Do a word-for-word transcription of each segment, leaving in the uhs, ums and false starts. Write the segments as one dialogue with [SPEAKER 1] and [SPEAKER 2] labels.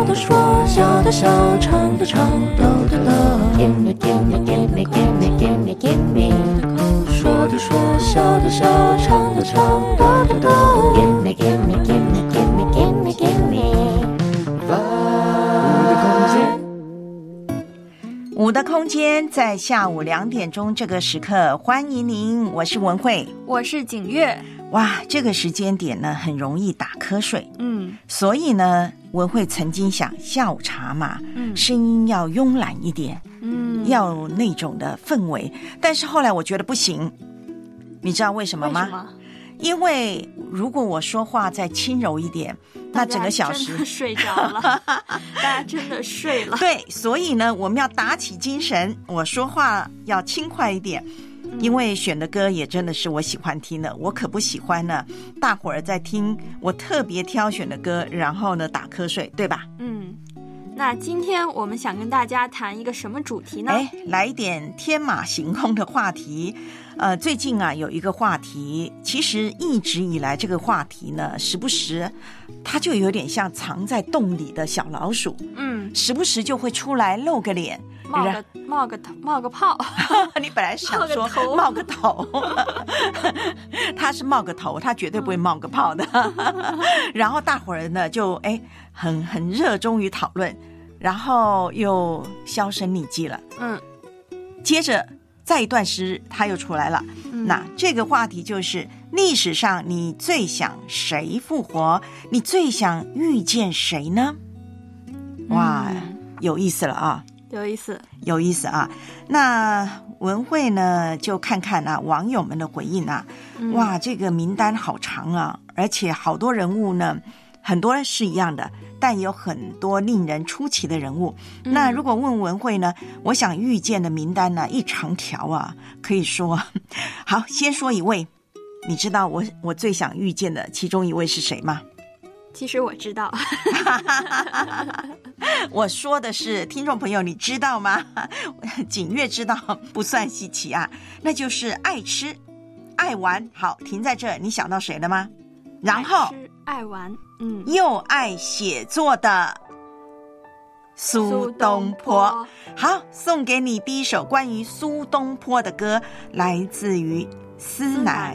[SPEAKER 1] 的说，笑的笑，唱的唱，逗的逗。Give me, give me, give me, give me, give me, give me。说的说，笑的笑，唱的唱，逗的逗。Give me, give me, give me, give me, give me, give me。
[SPEAKER 2] 五的空间在下午两点钟这个时刻，欢迎您，我是文慧，
[SPEAKER 3] 我是景月。
[SPEAKER 2] 哇，这个时间点呢，很容易打瞌睡，
[SPEAKER 3] 嗯，
[SPEAKER 2] 所以呢，文慧曾经想下午茶嘛，嗯，声音要慵懒一点，嗯，要有那种的氛围，但是后来我觉得不行，你知道为什么吗？
[SPEAKER 3] 为什么？
[SPEAKER 2] 因为如果我说话再轻柔一点，那整个小时
[SPEAKER 3] 真的睡着了，大家真的睡了。
[SPEAKER 2] 对，所以呢，我们要打起精神，我说话要轻快一点，因为选的歌也真的是我喜欢听的，我可不喜欢呢大伙儿在听我特别挑选的歌，然后呢打瞌睡，对吧？
[SPEAKER 3] 嗯，那今天我们想跟大家谈一个什么主题呢？
[SPEAKER 2] 哎，来一点天马行空的话题。呃，最近啊有一个话题，其实一直以来这个话题呢，时不时它就有点像藏在洞里的小老鼠，嗯，时不时就会出来露个脸，
[SPEAKER 3] 冒个冒个头冒个泡。
[SPEAKER 2] 你本来想说冒个头，他是冒个头，他绝对不会冒个泡的。然后大伙儿呢就哎很很热衷于讨论，然后又销声匿迹了。嗯，接着再一段时他又出来了，嗯，那这个话题就是历史上你最想谁复活，你最想遇见谁呢？哇，嗯，有意思了啊，
[SPEAKER 3] 有意思
[SPEAKER 2] 有意思啊。那文慧呢就看看啊网友们的回应啊，嗯，哇，这个名单好长啊，而且好多人物呢，很多是一样的，但有很多令人出奇的人物，嗯，那如果问文慧呢，我想遇见的名单呢一长条啊，可以说好，先说一位，你知道我我最想遇见的其中一位是谁吗？
[SPEAKER 3] 其实我知道。
[SPEAKER 2] 我说的是听众朋友你知道吗？景月知道不算稀奇啊，那就是爱吃爱玩。好，停在这，你想到谁了吗？然后
[SPEAKER 3] 爱吃爱玩，嗯，
[SPEAKER 2] 又爱写作的苏东坡。好，送给你第一首关于苏东坡的歌，来自于思南。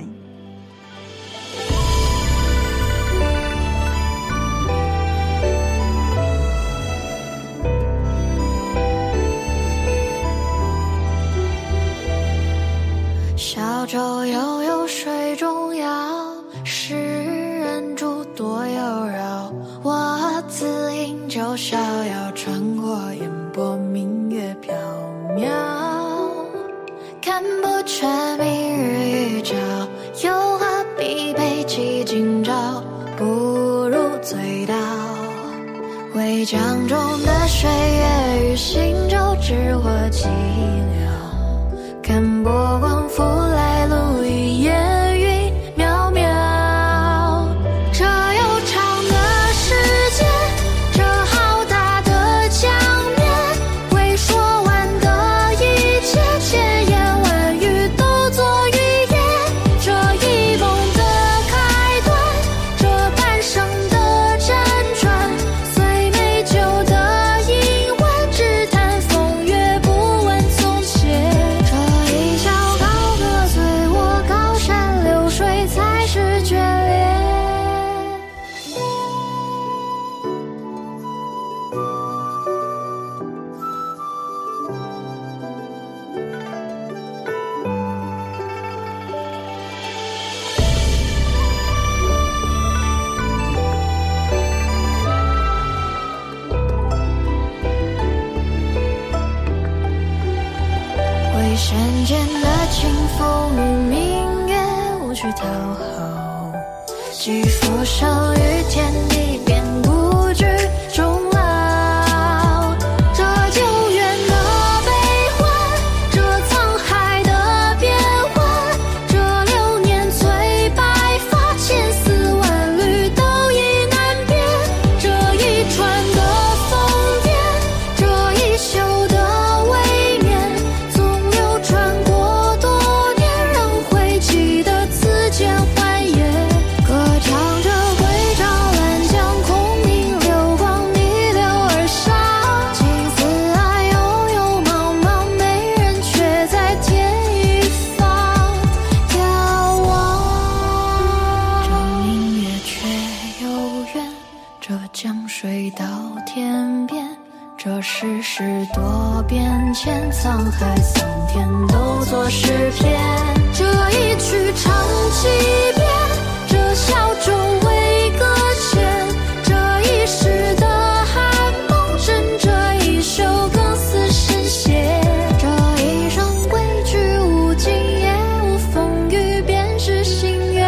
[SPEAKER 1] 小舟悠悠水中摇，诗人诸多悠绕。我自饮酒逍遥，穿过烟波，明月缥缈。看不穿明日预兆，又何必悲泣今朝？不如醉倒。为江中的水月与行舟，只或寂寥。看波光浮来路一烟云渺渺。这悠长的世界，这浩大的江面，未说完的一切，千言万语都作语言。这一梦的开端，这半生的辗转，虽美酒的一晚，只谈风月不问从前。山间的清风与明月，无需讨好，寄佛手于天地，便不惧终老。这久远的悲欢，这沧海的变幻，这流年催白发，千丝万缕都已难辨。这一川的疯癫，这一宿的未眠，穿过多年，仍会记得此间欢颜。歌唱着归照兰江这世事多变迁，沧海桑田都作诗篇。这一曲唱几遍，这小舟为搁浅，这一世的寒梦枕，这一首更似神仙。这一生规矩无尽，也无风雨，便是心愿。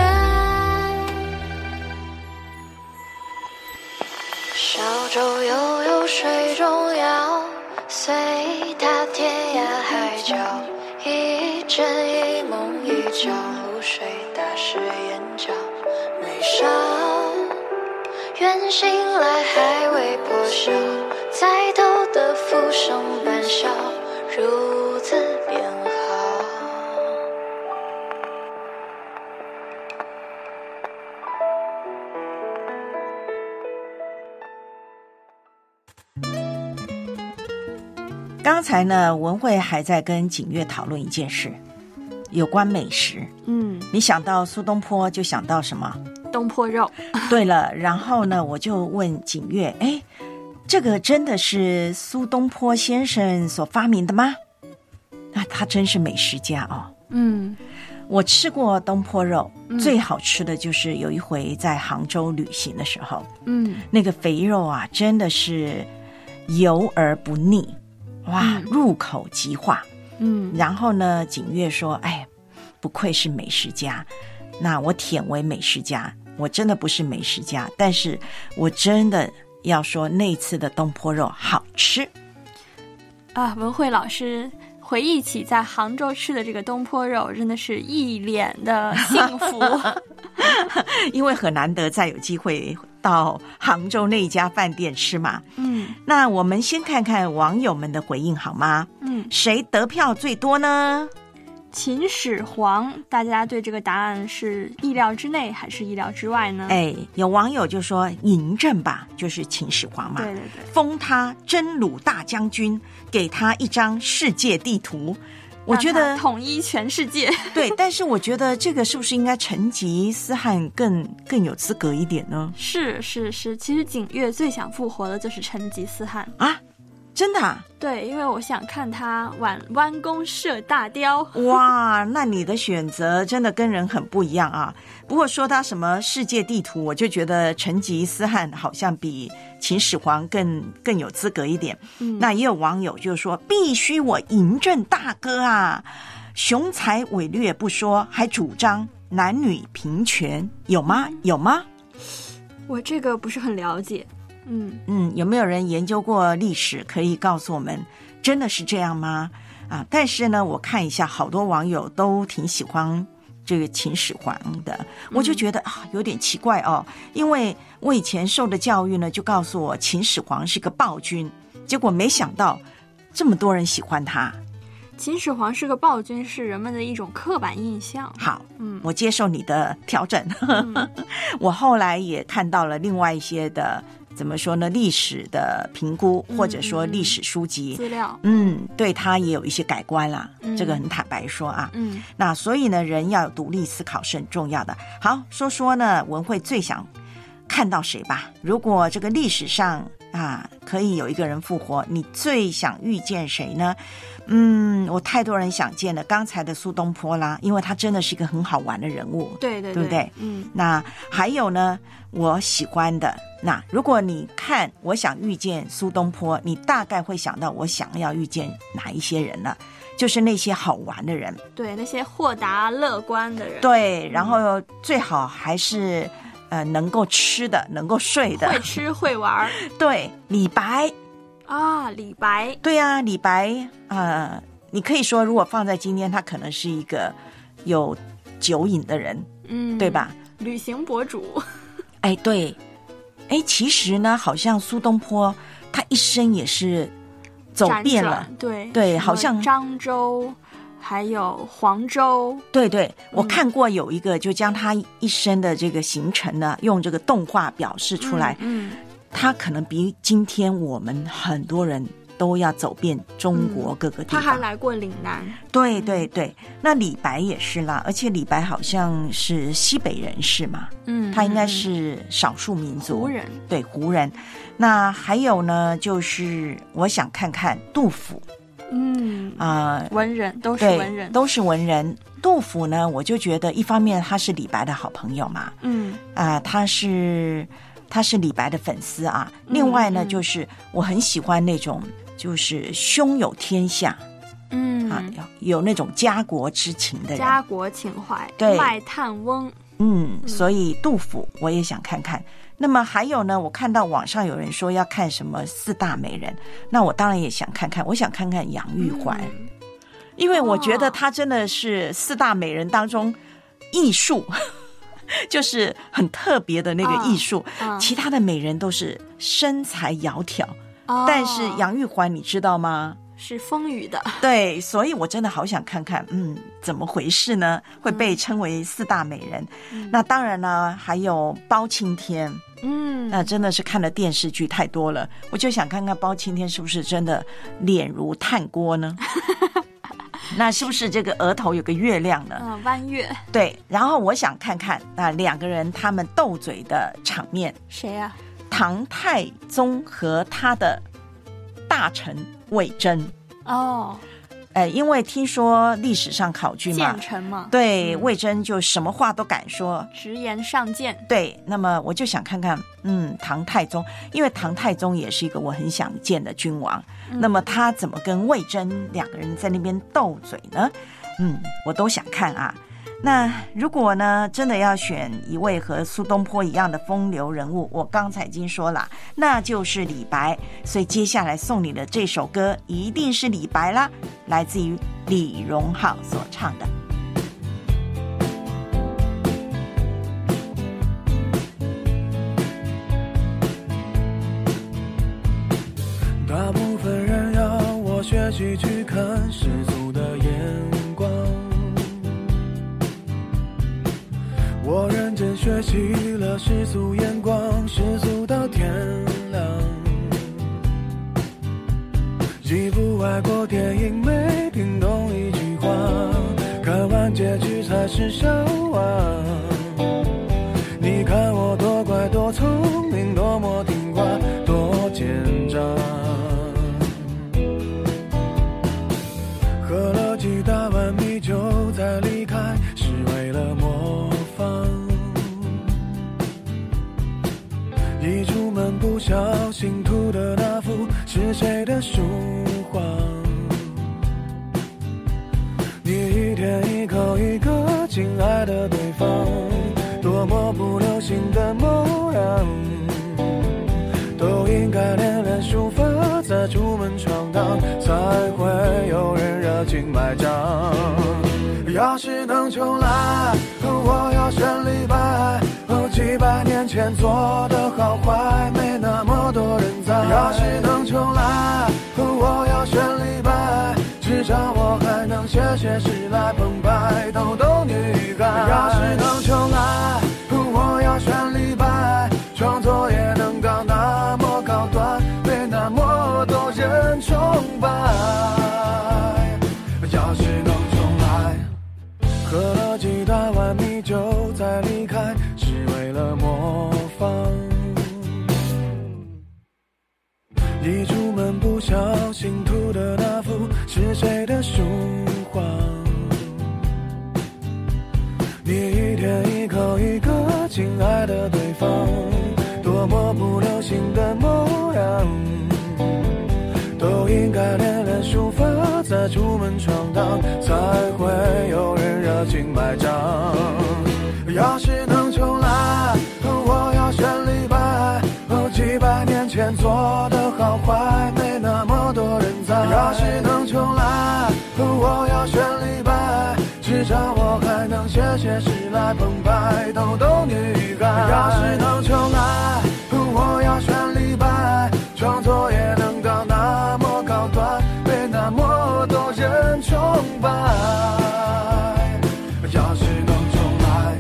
[SPEAKER 1] 小舟悠悠水中摇，随它天涯海角，一真一梦一觉，湖水打湿眼角。眉梢愿醒来还未破晓，在头的浮生半笑，如此便好。
[SPEAKER 2] 刚才呢，文慧还在跟景月讨论一件事，有关美食。
[SPEAKER 3] 嗯，
[SPEAKER 2] 你想到苏东坡就想到什么？
[SPEAKER 3] 东坡肉。
[SPEAKER 2] 对了，然后呢，我就问景月，哎，这个真的是苏东坡先生所发明的吗？那他真是美食家哦。
[SPEAKER 3] 嗯，
[SPEAKER 2] 我吃过东坡肉，
[SPEAKER 3] 嗯
[SPEAKER 2] 最好吃的就是有一回在杭州旅行的时候，
[SPEAKER 3] 嗯，
[SPEAKER 2] 那个肥肉啊，真的是油而不腻。哇，
[SPEAKER 3] 嗯
[SPEAKER 2] 入口即化。
[SPEAKER 3] 嗯，
[SPEAKER 2] 然后呢，景月说：“哎，不愧是美食家。”那我忝为美食家，我真的不是美食家，但是我真的要说那次的东坡肉好吃
[SPEAKER 3] 啊！文慧老师回忆起在杭州吃的这个东坡肉，真的是一脸的幸福，
[SPEAKER 2] 因为很难得再有机会到杭州那一家饭店吃嘛。
[SPEAKER 3] 嗯，
[SPEAKER 2] 那我们先看看网友们的回应好吗？
[SPEAKER 3] 嗯，
[SPEAKER 2] 谁得票最多呢？
[SPEAKER 3] 秦始皇，大家对这个答案是意料之内还是意料之外呢？
[SPEAKER 2] 哎，有网友就说嬴政吧，就是秦始皇嘛，
[SPEAKER 3] 对对对，
[SPEAKER 2] 封他征虏大将军，给他一张世界地图。我觉得
[SPEAKER 3] 让他统一全世界。
[SPEAKER 2] 对，但是我觉得这个是不是应该成吉思汗更更有资格一点呢？
[SPEAKER 3] 是是是，其实景月最想复活的就是成吉思汗
[SPEAKER 2] 啊，真的啊？
[SPEAKER 3] 对，因为我想看他玩弯弓射大雕。
[SPEAKER 2] 哇，那你的选择真的跟人很不一样啊。不过说到什么世界地图，我就觉得成吉思汗好像比秦始皇更更有资格一点。
[SPEAKER 3] 嗯，
[SPEAKER 2] 那也有网友就说，必须我嬴政大哥啊，雄才伟略不说，还主张男女平权，有吗？有吗？
[SPEAKER 3] 我这个不是很了解。嗯
[SPEAKER 2] 嗯，有没有人研究过历史，可以告诉我们真的是这样吗？啊，但是呢，我看一下，好多网友都挺喜欢这个秦始皇的，我就觉得啊，有点奇怪哦，因为我以前受的教育呢，就告诉我秦始皇是个暴君，结果没想到这么多人喜欢他。
[SPEAKER 3] 秦始皇是个暴君，是人们的一种刻板印象。
[SPEAKER 2] 好，
[SPEAKER 3] 嗯，
[SPEAKER 2] 我接受你的调整。
[SPEAKER 3] 嗯、
[SPEAKER 2] 我后来也看到了另外一些的，怎么说呢？历史的评估，或者说历史书籍、
[SPEAKER 3] 资料，
[SPEAKER 2] 嗯，对他也有一些改观啦。
[SPEAKER 3] 嗯、
[SPEAKER 2] 这个很坦白说啊，
[SPEAKER 3] 嗯，
[SPEAKER 2] 那所以呢，人要有独立思考是很重要的。好，说说呢，文慧最想看到谁吧？如果这个历史上啊，可以有一个人复活，你最想遇见谁呢？嗯，我太多人想见了。刚才的苏东坡啦，因为他真的是一个很好玩的人物，
[SPEAKER 3] 对对
[SPEAKER 2] 对不对？
[SPEAKER 3] 嗯，
[SPEAKER 2] 那还有呢，我喜欢的，那如果你看我想遇见苏东坡，你大概会想到我想要遇见哪一些人呢？就是那些好玩的人，
[SPEAKER 3] 对，那些豁达乐观的人，
[SPEAKER 2] 对，然后最好还是呃能够吃的，能够睡的，
[SPEAKER 3] 会吃会玩。
[SPEAKER 2] 对，李白
[SPEAKER 3] 啊，李白，
[SPEAKER 2] 对啊，李白，呃，你可以说，如果放在今天，他可能是一个有酒瘾的人，
[SPEAKER 3] 嗯，
[SPEAKER 2] 对吧？
[SPEAKER 3] 旅行博主，
[SPEAKER 2] 哎，对，哎，其实呢，好像苏东坡他一生也是走遍了，
[SPEAKER 3] 对
[SPEAKER 2] 对，好像
[SPEAKER 3] 漳州。还有黄州，
[SPEAKER 2] 对对，我看过有一个就将他一生的这个行程呢，用这个动画表示出来。
[SPEAKER 3] 嗯，嗯
[SPEAKER 2] 他可能比今天我们很多人都要走遍中国各个地方。
[SPEAKER 3] 嗯、他还来过岭南。
[SPEAKER 2] 对对对，那李白也是啦，而且李白好像是西北人士嘛，
[SPEAKER 3] 嗯，
[SPEAKER 2] 他应该是少数民族，
[SPEAKER 3] 胡人，
[SPEAKER 2] 对，胡人。那还有呢，就是我想看看杜甫。
[SPEAKER 3] 嗯
[SPEAKER 2] 啊、呃，
[SPEAKER 3] 文人都是文人，
[SPEAKER 2] 都是文人。杜甫呢，我就觉得一方面他是李白的好朋友嘛，
[SPEAKER 3] 嗯
[SPEAKER 2] 啊、呃，他是他是李白的粉丝啊。另外呢，嗯、就是我很喜欢那种就是胸有天下，
[SPEAKER 3] 嗯
[SPEAKER 2] 啊，有那种家国之情的人，
[SPEAKER 3] 家国情怀，
[SPEAKER 2] 对，
[SPEAKER 3] 卖炭翁。
[SPEAKER 2] 嗯，所以杜甫我也想看看。那么还有呢，我看到网上有人说要看什么四大美人，那我当然也想看看，我想看看杨玉环，嗯、因为我觉得她真的是四大美人当中艺术，就是很特别的那个艺术，
[SPEAKER 3] 哦、
[SPEAKER 2] 其他的美人都是身材窈窕，
[SPEAKER 3] 哦、
[SPEAKER 2] 但是杨玉环你知道吗？
[SPEAKER 3] 是丰腴的，
[SPEAKER 2] 对，所以我真的好想看看，嗯，怎么回事呢？会被称为四大美人。嗯、那当然呢，还有包青天，
[SPEAKER 3] 嗯，
[SPEAKER 2] 那真的是看了电视剧太多了，我就想看看包青天是不是真的脸如炭锅呢？那是不是这个额头有个月亮呢？
[SPEAKER 3] 嗯，弯月。
[SPEAKER 2] 对，然后我想看看那两个人他们斗嘴的场面。
[SPEAKER 3] 谁啊？
[SPEAKER 2] 唐太宗和他的大臣魏征。
[SPEAKER 3] 哦，
[SPEAKER 2] 呃，因为听说历史上考据嘛，
[SPEAKER 3] 谏臣嘛，
[SPEAKER 2] 对，
[SPEAKER 3] 嗯、
[SPEAKER 2] 魏征就什么话都敢说，
[SPEAKER 3] 直言上谏。
[SPEAKER 2] 对，那么我就想看看，嗯，唐太宗，因为唐太宗也是一个我很想见的君王，嗯、那么他怎么跟魏征两个人在那边斗嘴呢？嗯，我都想看啊。那如果呢，真的要选一位和苏东坡一样的风流人物，我刚才已经说了，那就是李白。所以接下来送你的这首歌一定是李白啦，来自于李荣浩所唱的。
[SPEAKER 4] 大部分人要我学习去看世俗的眼光，我认真学习了世俗眼光，世俗到天亮。一部外国电影没听懂一句话，看完结局才是笑话。你看我多乖多聪明，多么听话，多奸诈。喝了几大碗米酒才离开，是为了模仿。一出门不小心涂的那幅是谁的书画？你一天一口一个亲爱的对方，多么不流行的模样，都应该练练书法，再出门闯荡，才会有人热情买账。要是能重来，我要选李白，几百年前做的好坏，没那么多人在。要是能重来，我要选李白，至少我还能写写诗来澎湃逗逗女孩。要是能重来，我要选李白，创作也能到那么高端，被那么多人崇拜。要是能重来，喝了几大碗米酒再离开，是为了模仿。一出门不小心涂的那幅是谁的书画？你一天一口一个亲爱的对方，多么不流行的模样，都应该练练书法，再出门闯荡，才会有人热情买账。要是能重来，我要选李白，几百年前做的好坏，没那么多人在。要是能重来，我要选李白，至少我还能写写诗来澎湃逗逗女孩。要是能重来，我要选李白，创作也能到那么高端，被那么多人崇拜。要是能重来，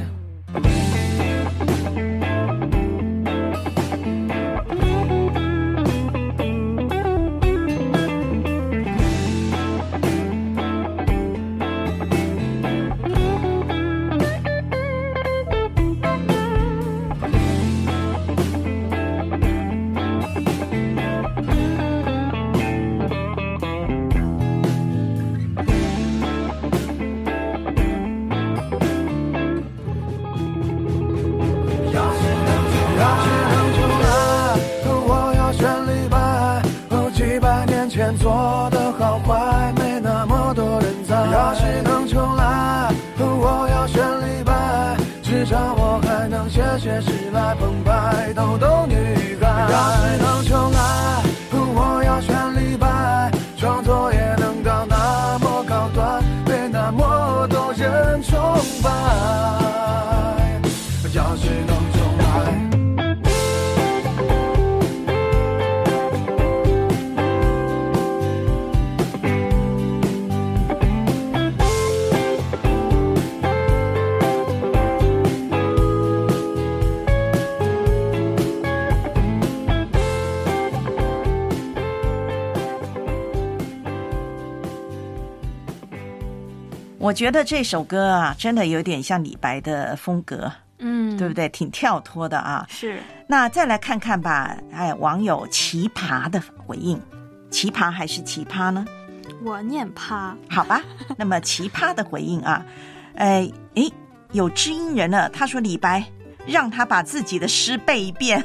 [SPEAKER 4] 来澎湃，逗逗女孩。要是能重来，我要选李白，创作也能到那么高端，被那么多人崇拜。要是能重来。
[SPEAKER 2] 我觉得这首歌啊，真的有点像李白的风格，
[SPEAKER 3] 嗯，
[SPEAKER 2] 对不对？挺跳脱的啊。
[SPEAKER 3] 是。
[SPEAKER 2] 那再来看看吧，哎，网友奇葩的回应，奇葩还是奇葩呢？
[SPEAKER 3] 我念趴。
[SPEAKER 2] 好吧，那么奇葩的回应啊，呃，诶，有知音人了，他说李白让他把自己的诗背一遍，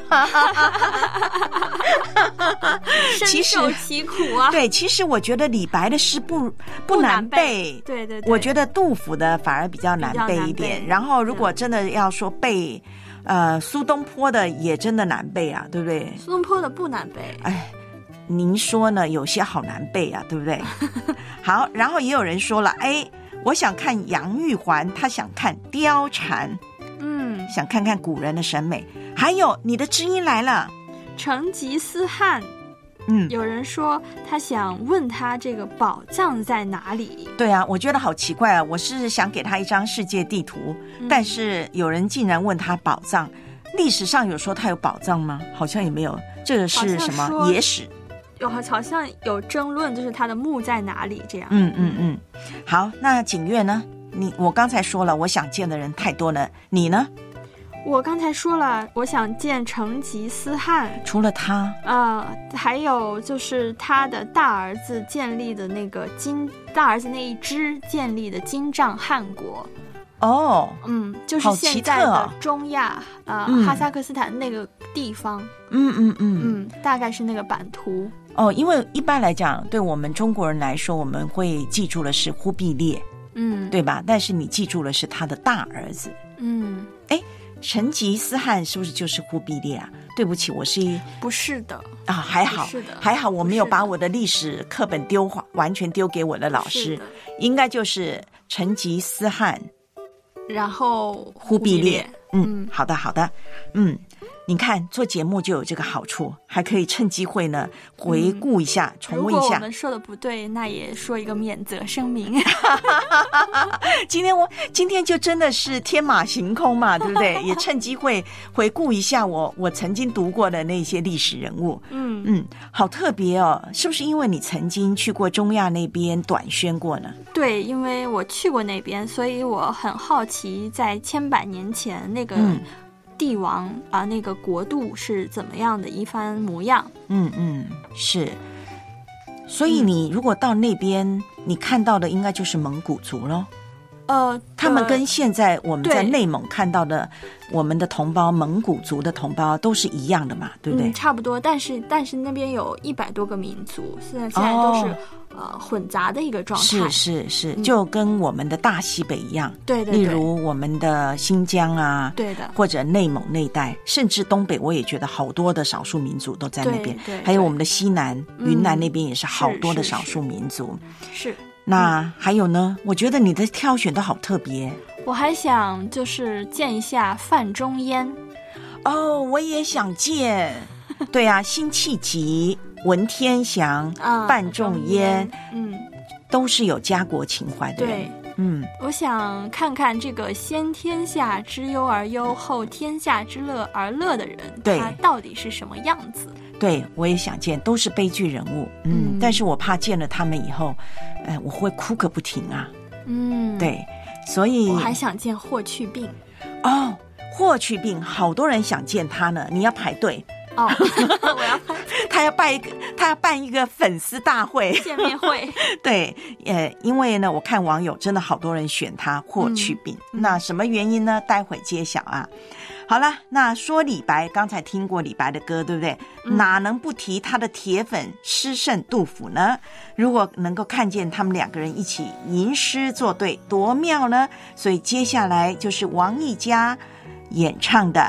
[SPEAKER 3] 深受其苦啊。
[SPEAKER 2] 对，其实我觉得李白的诗不不难背，
[SPEAKER 3] 对对对，
[SPEAKER 2] 我觉得杜甫的反而比较难背一点。然后如果真的要说背，呃，苏东坡的也真的难背啊，对不对？
[SPEAKER 3] 苏东坡的不难背，
[SPEAKER 2] 哎，您说呢？有些好难背啊，对不对？好，然后也有人说了，哎，我想看杨玉环，他想看貂蝉。
[SPEAKER 3] 嗯，
[SPEAKER 2] 想看看古人的审美。还有你的知音来了，
[SPEAKER 3] 成吉思汗。
[SPEAKER 2] 嗯，
[SPEAKER 3] 有人说他想问他这个宝藏在哪里。
[SPEAKER 2] 对啊，我觉得好奇怪啊！我是想给他一张世界地图，嗯、但是有人竟然问他宝藏。历史上有说他有宝藏吗？好像也没有。这个是什么野史？
[SPEAKER 3] 有好像有争论，就是他的墓在哪里这样。
[SPEAKER 2] 嗯嗯嗯。好，那景岳呢？你我刚才说了，我想见的人太多了，你呢？
[SPEAKER 3] 我刚才说了，我想见成吉思汗。
[SPEAKER 2] 除了他，
[SPEAKER 3] 呃，还有就是他的大儿子建立的那个金，大儿子那一支建立的金帐汗国。
[SPEAKER 2] 哦，
[SPEAKER 3] 嗯，就是现在的中亚，呃、嗯，哈萨克斯坦那个地方。
[SPEAKER 2] 嗯嗯嗯
[SPEAKER 3] 嗯，大概是那个版图。
[SPEAKER 2] 哦，因为一般来讲，对我们中国人来说，我们会记住的是忽必烈。
[SPEAKER 3] 嗯，
[SPEAKER 2] 对吧？但是你记住了是他的大儿子。
[SPEAKER 3] 嗯，
[SPEAKER 2] 哎，成吉思汗是不是就是忽必烈啊？对不起，我是一
[SPEAKER 3] 不是的
[SPEAKER 2] 啊，还好，
[SPEAKER 3] 是的，
[SPEAKER 2] 还好我没有把我的历史课本丢完全丢给我的老师，应该就是成吉思汗，
[SPEAKER 3] 然后
[SPEAKER 2] 忽必烈。
[SPEAKER 3] 嗯，
[SPEAKER 2] 嗯，好的，好的，嗯。你看做节目就有这个好处，还可以趁机会呢回顾一下、嗯、重温一下。
[SPEAKER 3] 如果我们说的不对，那也说一个免责声明。
[SPEAKER 2] 今天我今天就真的是天马行空嘛，对不对？也趁机会回顾一下我我曾经读过的那些历史人物。
[SPEAKER 3] 嗯
[SPEAKER 2] 嗯，好特别哦，是不是因为你曾经去过中亚那边短宣过呢？
[SPEAKER 3] 对，因为我去过那边，所以我很好奇，在千百年前那个、嗯。帝王啊、呃，那个国度是怎么样的一番模样？
[SPEAKER 2] 嗯嗯，是。所以你如果到那边，嗯、你看到的应该就是蒙古族咯。
[SPEAKER 3] 呃，
[SPEAKER 2] 他们跟现在我们在内蒙看到的我们的同胞蒙古族的同胞都是一样的嘛，对不对？
[SPEAKER 3] 嗯、差不多，但是但是那边有一百多个民族，现在现在都是、哦、呃混杂的一个状态。
[SPEAKER 2] 是是是，就跟我们的大西北一样。
[SPEAKER 3] 对对对。
[SPEAKER 2] 例如我们的新疆啊，
[SPEAKER 3] 对的，
[SPEAKER 2] 或者内蒙那一带，甚至东北，我也觉得好多的少数民族都在那边。
[SPEAKER 3] 对 对, 对。
[SPEAKER 2] 还有我们的西南、
[SPEAKER 3] 嗯、
[SPEAKER 2] 云南那边也是好多的少数民族。
[SPEAKER 3] 是。是是
[SPEAKER 2] 那还有呢？我觉得你的挑选都好特别。
[SPEAKER 3] 我还想就是见一下范仲淹。
[SPEAKER 2] 哦，我也想见。对啊，辛弃疾、文天祥、
[SPEAKER 3] 嗯、
[SPEAKER 2] 范仲淹，
[SPEAKER 3] 嗯，
[SPEAKER 2] 都是有家国情怀的人。
[SPEAKER 3] 对，
[SPEAKER 2] 嗯，
[SPEAKER 3] 我想看看这个先天下之忧而忧，后天下之乐而乐的人，
[SPEAKER 2] 对，
[SPEAKER 3] 他到底是什么样子？
[SPEAKER 2] 对，我也想见，都是悲剧人物。嗯，嗯但是我怕见了他们以后，呃，我会哭个不停啊。
[SPEAKER 3] 嗯，
[SPEAKER 2] 对，所以
[SPEAKER 3] 我还想见霍去病。
[SPEAKER 2] 哦，霍去病，好多人想见他呢，你要排队。
[SPEAKER 3] 哦，我要排队。
[SPEAKER 2] 他要办一个，他要办一个粉丝大会、
[SPEAKER 3] 见面会。
[SPEAKER 2] 对，呃，因为呢，我看网友真的好多人选他霍去病，嗯、那什么原因呢？待会揭晓啊。好了，那说李白，刚才听过李白的歌，对不对？嗯、哪能不提他的铁粉诗圣杜甫呢？如果能够看见他们两个人一起吟诗作对，多妙呢！所以接下来就是王艺嘉演唱的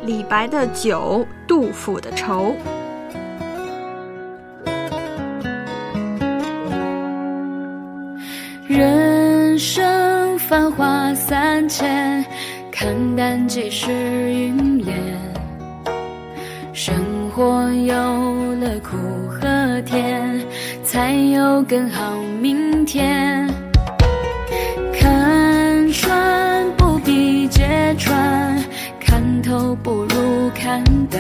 [SPEAKER 3] 李白的酒，杜甫的愁。
[SPEAKER 5] 人生繁华三千，看淡几时云烟。生活有了苦和甜，才有更好明天。看穿不必揭穿，看透不如看淡。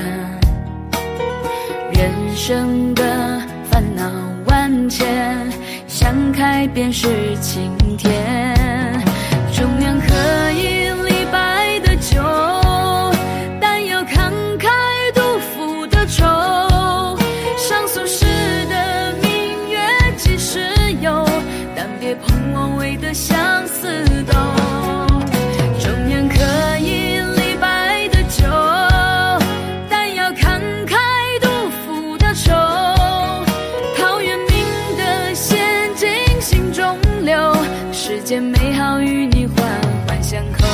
[SPEAKER 5] 人生的烦恼万千，想开便是晴天。中原何以李白的酒，但有慷慨杜甫的愁。上苏轼的明月几时有，但别碰王维的相思豆。中原可以李白的酒，但要慷慨杜甫的愁。陶渊明的仙境心中留，世间美好与你环环相扣。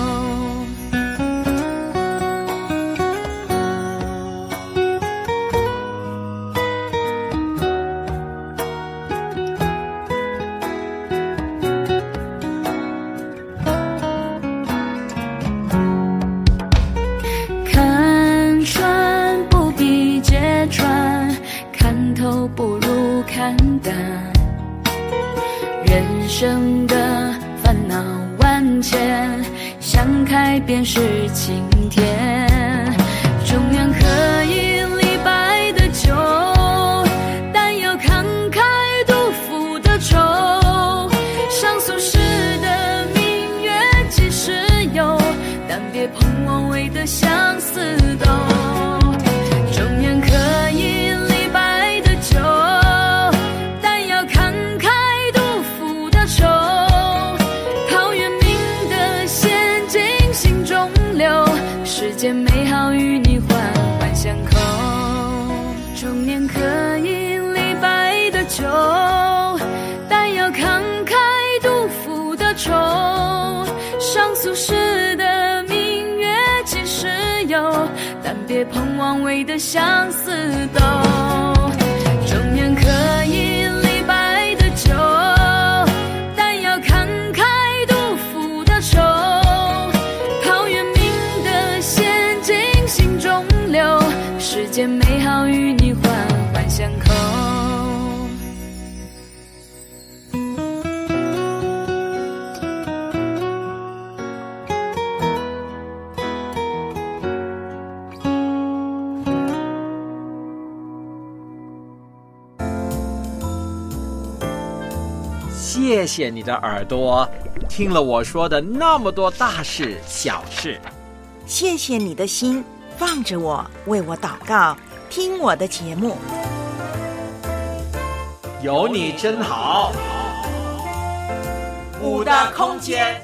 [SPEAKER 5] 看穿不必揭穿，看透不如看淡。人生的烦恼万千，想开便是晴天。中原何以李白的酒，但有慷慨杜甫的愁。上苏轼的明月几时有，但别碰王维的相思豆。中原可以李白的酒，但要慷慨杜甫的愁。陶渊明的仙境心中留，世间美好与你环环相扣。中年可以李白的酒，但要慷慨杜甫的愁。上苏轼的明月几时有，但别碰王维的相思豆。中原可以李白的酒，但要慷慨杜甫的愁。陶渊明的仙境心中留，世间美好与你环环相扣。
[SPEAKER 6] 谢谢你的耳朵，听了我说的那么多大事小事。
[SPEAKER 2] 谢谢你的心，放着我，为我祷告，听我的节目。
[SPEAKER 6] 有你真好。五的空间。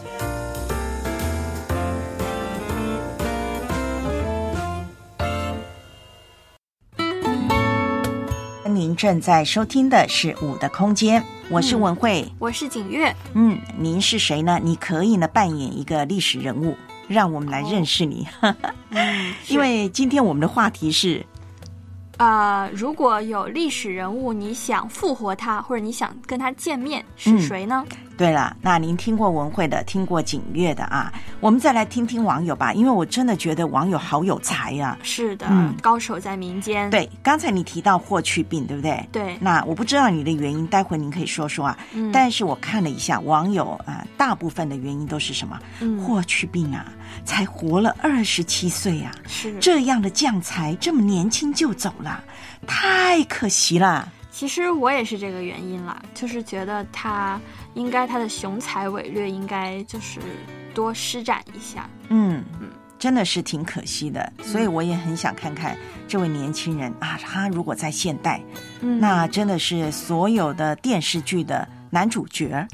[SPEAKER 2] 您正在收听的是五的空间，我是文慧、嗯、
[SPEAKER 3] 我是景月。
[SPEAKER 2] 嗯，您是谁呢？你可以呢扮演一个历史人物，让我们来认识你。哦嗯、因为今天我们的话题是
[SPEAKER 3] 呃，如果有历史人物你想复活他，或者你想跟他见面，是谁呢？
[SPEAKER 2] 嗯，对了，那您听过文慧的，听过景月的啊，我们再来听听网友吧，因为我真的觉得网友好有才呀、啊。
[SPEAKER 3] 是的、嗯，高手在民间。
[SPEAKER 2] 对，刚才你提到霍去病，对不对？
[SPEAKER 3] 对。
[SPEAKER 2] 那我不知道你的原因，待会您可以说说啊。嗯。但是我看了一下网友啊、呃，大部分的原因都是什么？嗯。霍去病啊，才活了二十七岁啊，
[SPEAKER 3] 是
[SPEAKER 2] 这样的将才，这么年轻就走了，太可惜了。
[SPEAKER 3] 其实我也是这个原因啦，就是觉得他应该他的雄才伟略应该就是多施展一下。
[SPEAKER 2] 嗯嗯，真的是挺可惜的，所以我也很想看看这位年轻人啊，他如果在现代，嗯，那真的是所有的电视剧的男主角。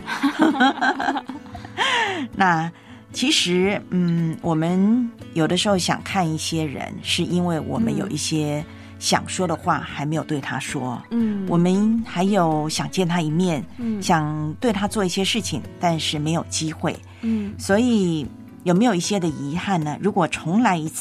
[SPEAKER 2] 那其实嗯，我们有的时候想看一些人，是因为我们有一些、嗯想说的话还没有对他说，嗯，我们还有想见他一面，嗯，想对他做一些事情，但是没有机会，嗯，所以有没有一些的遗憾呢？如果重来一次，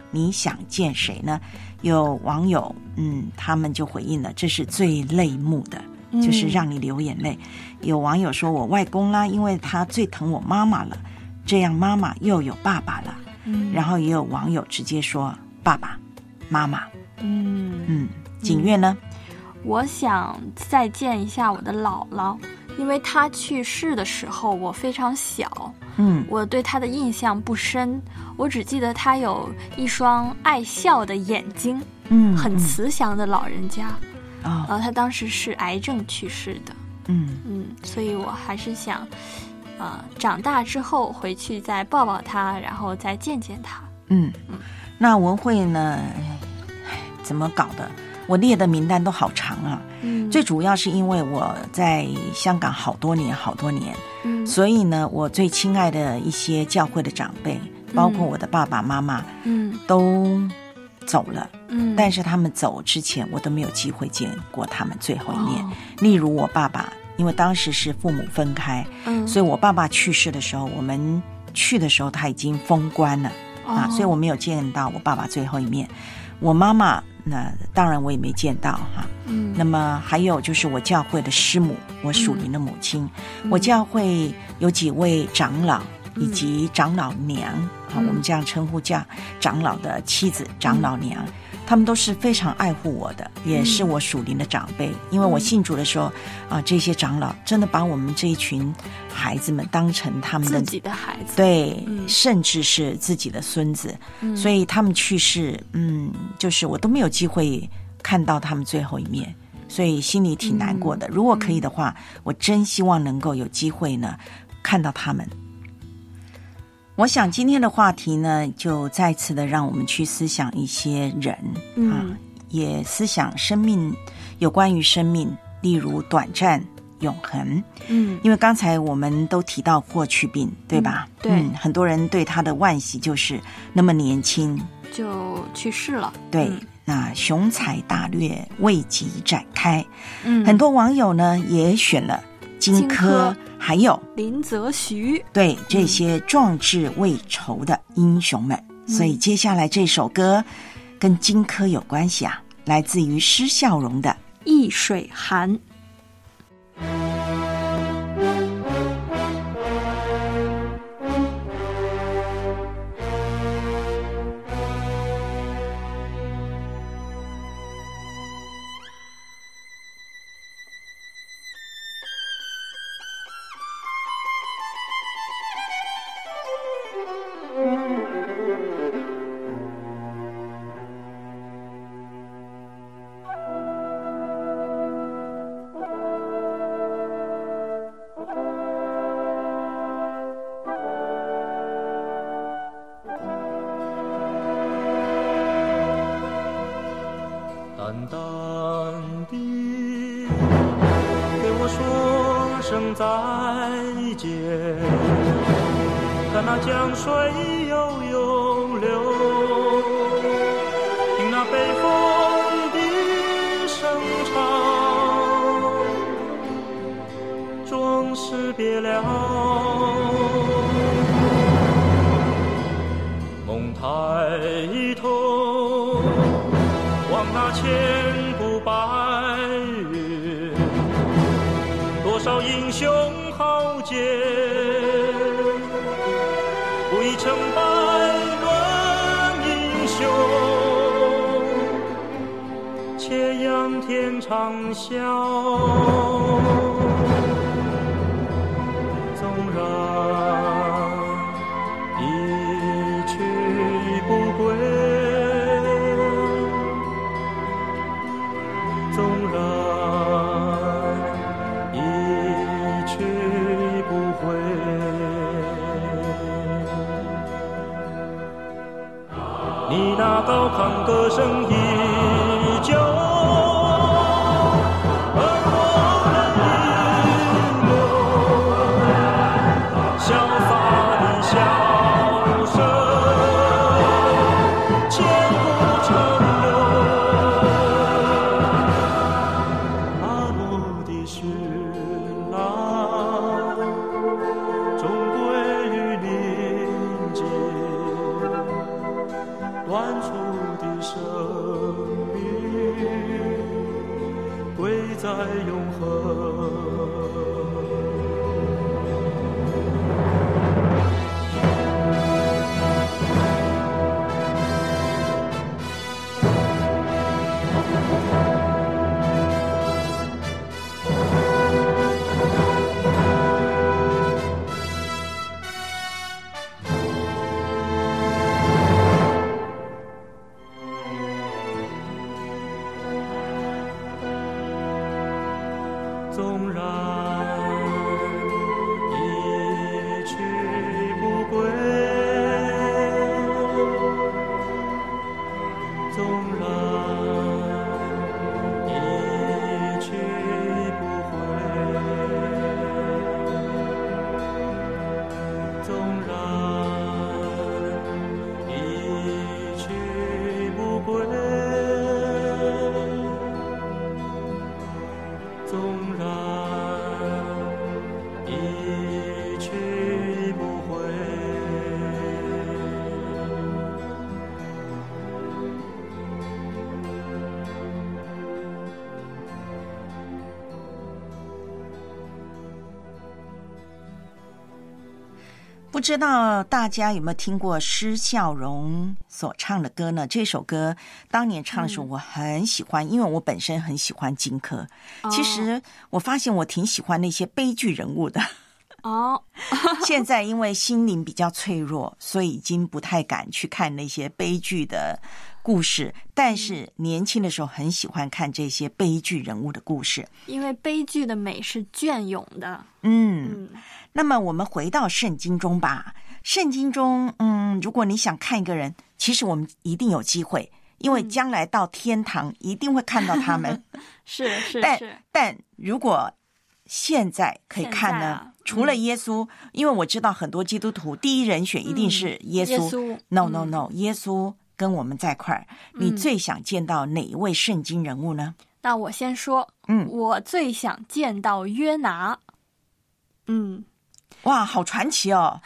[SPEAKER 2] 你想见谁呢？有网友嗯，他们就回应了，这是最泪目的，就是让你流眼泪。嗯、有网友说我外公啦，因为他最疼我妈妈了，这样妈妈又有爸爸了。嗯，然后也有网友直接说爸爸妈妈。嗯嗯，景月呢？
[SPEAKER 3] 我想再见一下我的姥姥，因为她去世的时候我非常小，嗯，我对她的印象不深，我只记得她有一双爱笑的眼睛，嗯，很慈祥的老人家，啊、哦，呃，她当时是癌症去世的，嗯嗯，所以我还是想，呃，长大之后回去再抱抱她，然后再见见她。
[SPEAKER 2] 嗯嗯，那文慧呢？怎么搞的？我列的名单都好长啊，嗯，最主要是因为我在香港好多年好多年，嗯，所以呢，我最亲爱的一些教会的长辈，包括我的爸爸妈妈，嗯，都走了，嗯，但是他们走之前，我都没有机会见过他们最后一面。哦、例如我爸爸，因为当时是父母分开，嗯，所以我爸爸去世的时候，我们去的时候他已经封棺了、哦、啊，所以我没有见到我爸爸最后一面。我妈妈。那当然我也没见到哈，嗯，那么还有就是我教会的师母，我属灵的母亲，嗯、我教会有几位长老以及长老娘、嗯、啊，我们这样称呼叫长老的妻子、长老娘，嗯、他们都是非常爱护我的，也是我属灵的长辈。嗯、因为我信主的时候啊，这些长老真的把我们这一群孩子们当成他们的
[SPEAKER 3] 自己的孩子，
[SPEAKER 2] 对，嗯、甚至是自己的孙子，嗯、所以他们去世，嗯，就是我都没有机会看到他们最后一面，所以心里挺难过的。嗯、如果可以的话，嗯、我真希望能够有机会呢看到他们。我想今天的话题呢，就再次的让我们去思想一些人、嗯、啊，也思想生命，有关于生命，例如短暂、永恒。嗯，因为刚才我们都提到霍去病，对吧？
[SPEAKER 3] 嗯、对、嗯，
[SPEAKER 2] 很多人对他的惋惜就是那么年轻
[SPEAKER 3] 就去世了。
[SPEAKER 2] 对。嗯，那雄才大略未及展开，嗯，很多网友呢也选了荆轲，还有
[SPEAKER 3] 林则徐，
[SPEAKER 2] 对这些壮志未酬的英雄们。嗯、所以接下来这首歌跟荆轲有关系啊，来自于施孝荣的《
[SPEAKER 3] 易水寒》。
[SPEAKER 4] 江水悠悠流，听那北风的声唱，壮士别了，梦抬头望那千古白云，多少英雄豪杰成百论英雄，且仰天长啸。纵然一去不归，纵然一去不回。你那高亢歌声依旧，而我们一流潇洒的笑声，千古长流。阿鲁的驯狼终归于林间，断的生命归在永恒。纵然一去不归，纵然一去不回，纵然一去不归，纵然一去不回。
[SPEAKER 2] 不知道大家有没有听过施孝荣所唱的歌呢？这首歌当年唱的时候我很喜欢，嗯、因为我本身很喜欢荆轲。哦、其实我发现我挺喜欢那些悲剧人物的。
[SPEAKER 3] 哦，
[SPEAKER 2] 现在因为心灵比较脆弱，所以已经不太敢去看那些悲剧的故事，但是年轻的时候很喜欢看这些悲剧人物的故事，
[SPEAKER 3] 因为悲剧的美是隽永的。
[SPEAKER 2] 嗯，嗯那么我们回到圣经中吧。圣经中，嗯，如果你想看一个人，其实我们一定有机会，因为将来到天堂一定会看到他们。
[SPEAKER 3] 是是
[SPEAKER 2] 但
[SPEAKER 3] 是，
[SPEAKER 2] 但如果现在可以看呢？
[SPEAKER 3] 啊、
[SPEAKER 2] 除了耶稣、嗯，因为我知道很多基督徒第一人选一定是耶稣。嗯、
[SPEAKER 3] 耶稣
[SPEAKER 2] no no no，、嗯、耶稣跟我们在一块儿。你最想见到哪一位圣经人物呢？
[SPEAKER 3] 那我先说，
[SPEAKER 2] 嗯，
[SPEAKER 3] 我最想见到约拿。嗯，
[SPEAKER 2] 哇，好传奇哦！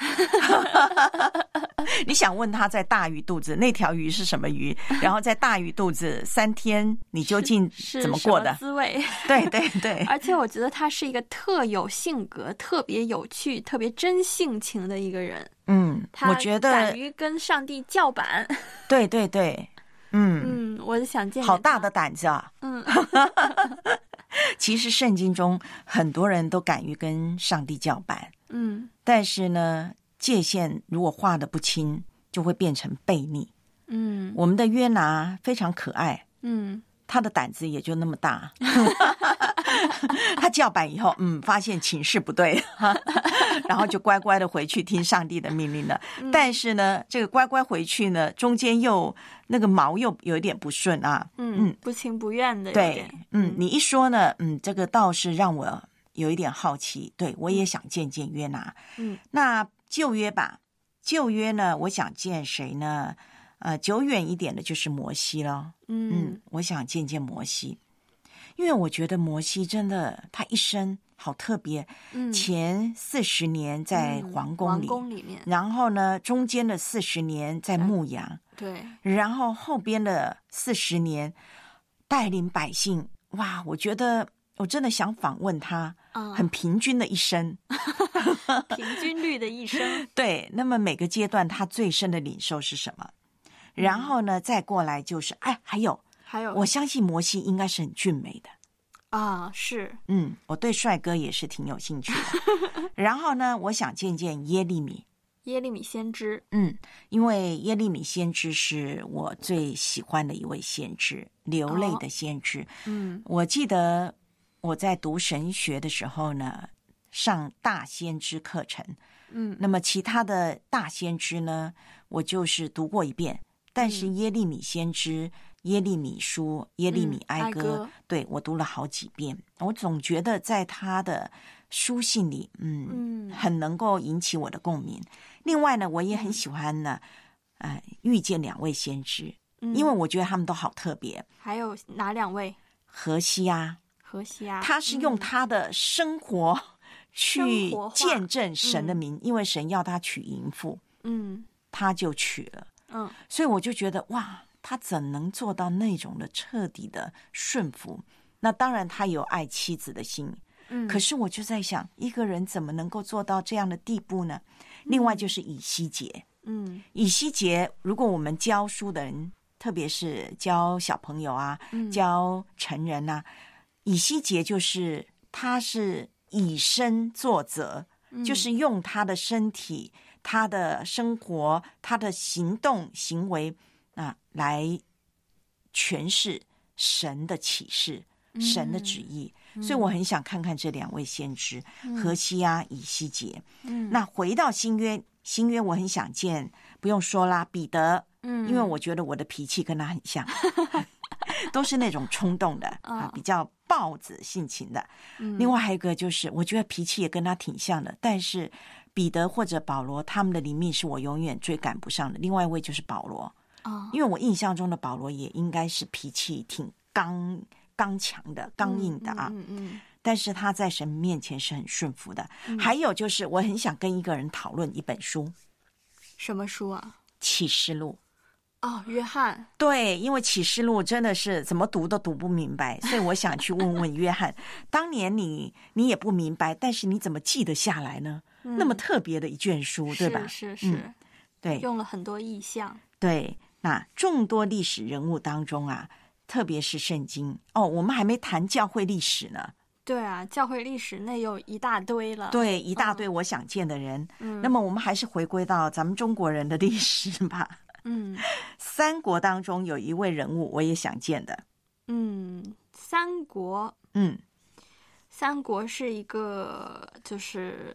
[SPEAKER 2] 你想问他在大鱼肚子那条鱼是什么鱼？然后在大鱼肚子三天，你究竟怎么过的？
[SPEAKER 3] 是什么滋味？
[SPEAKER 2] 对对对。
[SPEAKER 3] 而且我觉得他是一个特有性格、特别有趣、特别真性情的一个人。
[SPEAKER 2] 嗯，我觉得
[SPEAKER 3] 敢于跟上帝叫板。
[SPEAKER 2] 对对对，嗯
[SPEAKER 3] 嗯，我就想见见
[SPEAKER 2] 好大的胆子啊！
[SPEAKER 3] 嗯。
[SPEAKER 2] 其实圣经中很多人都敢于跟上帝叫板，
[SPEAKER 3] 嗯，
[SPEAKER 2] 但是呢，界限如果画得不清，就会变成悖逆。
[SPEAKER 3] 嗯，
[SPEAKER 2] 我们的约拿非常可爱，
[SPEAKER 3] 嗯，
[SPEAKER 2] 他的胆子也就那么大。他叫板以后，嗯，发现情势不对，然后就乖乖的回去听上帝的命令了。嗯、但是呢，这个乖乖回去呢，中间又那个毛又有一点不顺啊，
[SPEAKER 3] 嗯，嗯不情不愿的。
[SPEAKER 2] 对，嗯，你一说呢，嗯，这个倒是让我有一点好奇。对，我也想见见约拿。
[SPEAKER 3] 嗯，
[SPEAKER 2] 那旧约吧，旧约呢，我想见谁呢？呃，久远一点的就是摩西了。
[SPEAKER 3] 嗯
[SPEAKER 2] 嗯，我想见见摩西。因为我觉得摩西真的，他一生好特别。
[SPEAKER 3] 嗯，
[SPEAKER 2] 前四十年在皇宫里，
[SPEAKER 3] 嗯、皇宫里面，
[SPEAKER 2] 然后呢，中间的四十年在牧羊，
[SPEAKER 3] 对，
[SPEAKER 2] 然后后边的四十年带领百姓。哇，我觉得我真的想访问他，
[SPEAKER 3] 嗯、
[SPEAKER 2] 很平均的一生，
[SPEAKER 3] 平均律的一生。
[SPEAKER 2] 对，那么每个阶段他最深的领受是什么？然后呢，再过来就是，哎，还有。
[SPEAKER 3] 还有，
[SPEAKER 2] 我相信摩西应该是很俊美的
[SPEAKER 3] 啊，是，
[SPEAKER 2] 嗯，我对帅哥也是挺有兴趣的。然后呢，我想见见耶利米，
[SPEAKER 3] 耶利米先知，
[SPEAKER 2] 嗯，因为耶利米先知是我最喜欢的一位先知，流泪的先知。哦、
[SPEAKER 3] 嗯，
[SPEAKER 2] 我记得我在读神学的时候呢，上大先知课程，
[SPEAKER 3] 嗯，
[SPEAKER 2] 那么其他的大先知呢，我就是读过一遍，但是耶利米先知。嗯耶利米书、耶利米哀歌，
[SPEAKER 3] 嗯、哀歌
[SPEAKER 2] 对，我读了好几遍。我总觉得在他的书信里，嗯，
[SPEAKER 3] 嗯
[SPEAKER 2] 很能够引起我的共鸣。另外呢，我也很喜欢呢，呃，遇见两位先知，
[SPEAKER 3] 嗯、
[SPEAKER 2] 因为我觉得他们都好特别。
[SPEAKER 3] 还有哪两位？
[SPEAKER 2] 何西阿，
[SPEAKER 3] 何西阿，
[SPEAKER 2] 他是用他的生活去见证神的名，
[SPEAKER 3] 嗯、
[SPEAKER 2] 因为神要他娶淫妇，
[SPEAKER 3] 嗯，
[SPEAKER 2] 他就娶了，
[SPEAKER 3] 嗯，
[SPEAKER 2] 所以我就觉得哇。 他怎能做到那种的彻底的顺服？那当然他有爱妻子的心，嗯，可是我就在想，一个人怎么能够做到这样的地步呢？嗯、另外就是以西结，嗯，以西结，如果我们教书的人，特别是教小朋友啊，嗯、教成人啊，以西结就是他是以身作则，嗯、就是用他的身体、他的生活、他的行动行为啊来诠释神的启示。神的旨意，嗯、所以我很想看看这两位先知，嗯、何西阿、以西结。嗯，那回到新约，新约我很想见，不用说啦，彼得，嗯，因为我觉得我的脾气跟他很像，都是那种冲动的、哦、啊，比较豹子性情的。嗯、另外还有一个就是，我觉得脾气也跟他挺像的，但是彼得或者保罗他们的灵命是我永远追赶不上的。另外一位就是保罗，哦，因为我印象中的保罗也应该是脾气挺刚。刚强的、刚硬的啊，嗯嗯嗯嗯、但是他在神面前是很顺服的。嗯、还有就是，我很想跟一个人讨论一本书，
[SPEAKER 3] 什么书啊？
[SPEAKER 2] 启示录。
[SPEAKER 3] 哦，约翰。
[SPEAKER 2] 对，因为启示录真的是怎么读都读不明白，所以我想去问问约翰，当年你你也不明白，但是你怎么记得下来呢？嗯、那么特别的一卷书，对吧？
[SPEAKER 3] 是是是、嗯，
[SPEAKER 2] 对，
[SPEAKER 3] 用了很多意象。
[SPEAKER 2] 对，那众多历史人物当中啊。特别是圣经哦，我们还没谈教会历史呢。
[SPEAKER 3] 对啊，教会历史那有一大堆了。
[SPEAKER 2] 对，一大堆我想见的人。嗯，那么我们还是回归到咱们中国人的历史吧。嗯，三国当中有一位人物我也想见的。
[SPEAKER 3] 嗯，三国，
[SPEAKER 2] 嗯，
[SPEAKER 3] 三国是一个就是。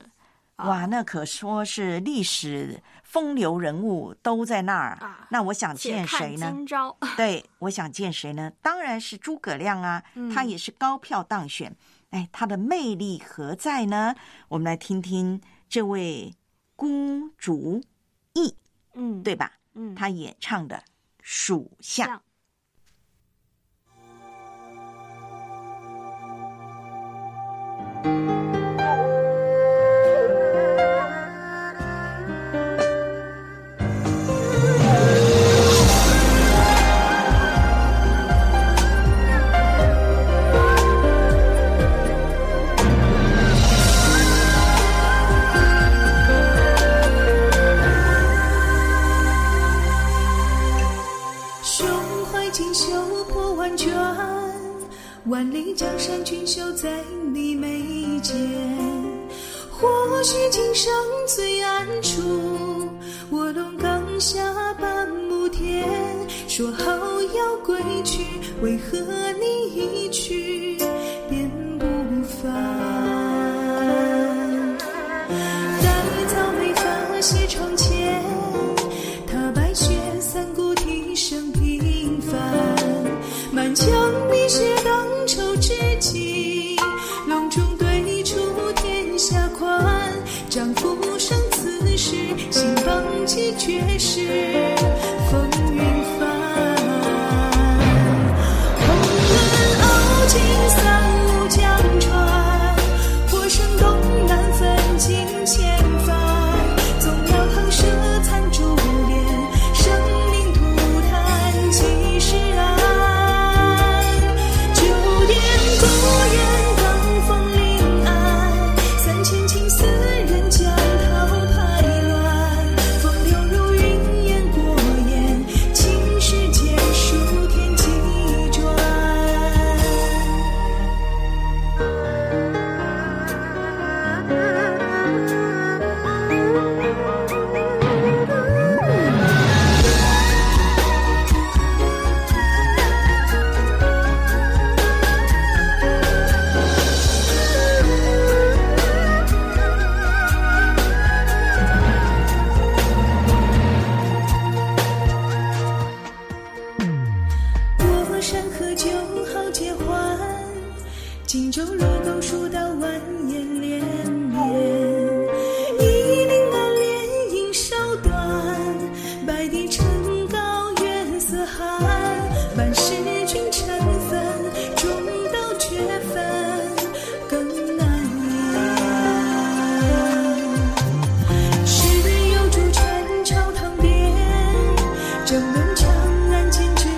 [SPEAKER 2] 哇，那可说是历史风流人物都在那儿。啊、那我想见谁呢？
[SPEAKER 3] 今朝
[SPEAKER 2] 对，我想见谁呢？当然是诸葛亮啊，嗯、他也是高票当选。哎，他的魅力何在呢？我们来听听这位孤竹义，嗯，对吧？嗯，他演唱的《蜀相》。
[SPEAKER 7] 万里江山俊秀在你眉间，或许今生最暗处，卧龙岗下半亩田。说好要归去，为何你一去便不返？待草莓发斜窗前，踏白雪三顾啼声平凡。满腔蜜血当抽知己，隆重对出天下宽。丈夫生此时，心放弃绝世风云帆。红轮傲尽三五江川，火声东南分尽千帆。纵摇堂舍残烛帘，生命涂炭几时安？故园当风临岸，三千情丝人江涛排乱。风流如云烟过眼，青史结束天际转。荆州入沟数到蜿蜒连绵，一岭岸连营稍短，白帝城高月色寒。万世君尘分，中道绝分更难言。是有主权朝堂边，正论长安见证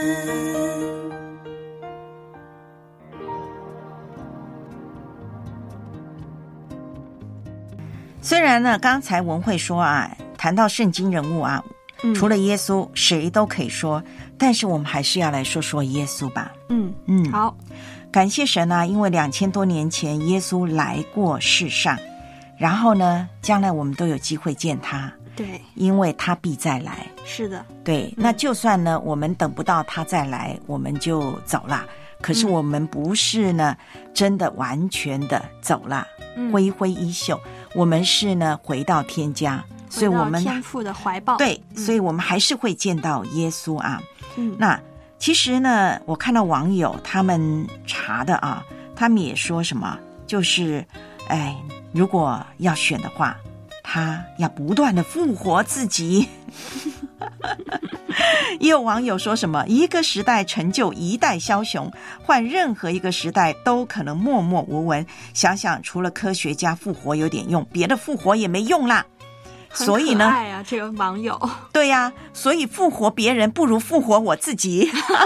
[SPEAKER 2] 虽然呢，刚才文慧说啊，谈到圣经人物啊，嗯、除了耶稣，谁都可以说，但是我们还是要来说说耶稣吧。
[SPEAKER 3] 嗯
[SPEAKER 2] 嗯，
[SPEAKER 3] 好，
[SPEAKER 2] 感谢神啊，因为两千多年前耶稣来过世上，然后呢，将来我们都有机会见他。
[SPEAKER 3] 对，
[SPEAKER 2] 因为他必再来。
[SPEAKER 3] 是的，
[SPEAKER 2] 对，嗯、那就算呢，我们等不到他再来，我们就走了。可是我们不是呢，嗯、真的完全的走了，嗯、挥挥衣袖。我们是呢，回到天家，所以我们
[SPEAKER 3] 天父的怀抱。
[SPEAKER 2] 对，嗯、所以我们还是会见到耶稣啊。
[SPEAKER 3] 嗯，
[SPEAKER 2] 那其实呢，我看到网友他们查的啊，他们也说什么，就是哎，如果要选的话，他要不断的复活自己。也有网友说什么，一个时代成就一代枭雄，换任何一个时代都可能默默无闻。想想除了科学家复活有点用，别的复活也没用啦。所以呢，
[SPEAKER 3] 很可爱啊，这个网友。
[SPEAKER 2] 对呀、啊，所以复活别人不如复活我自己。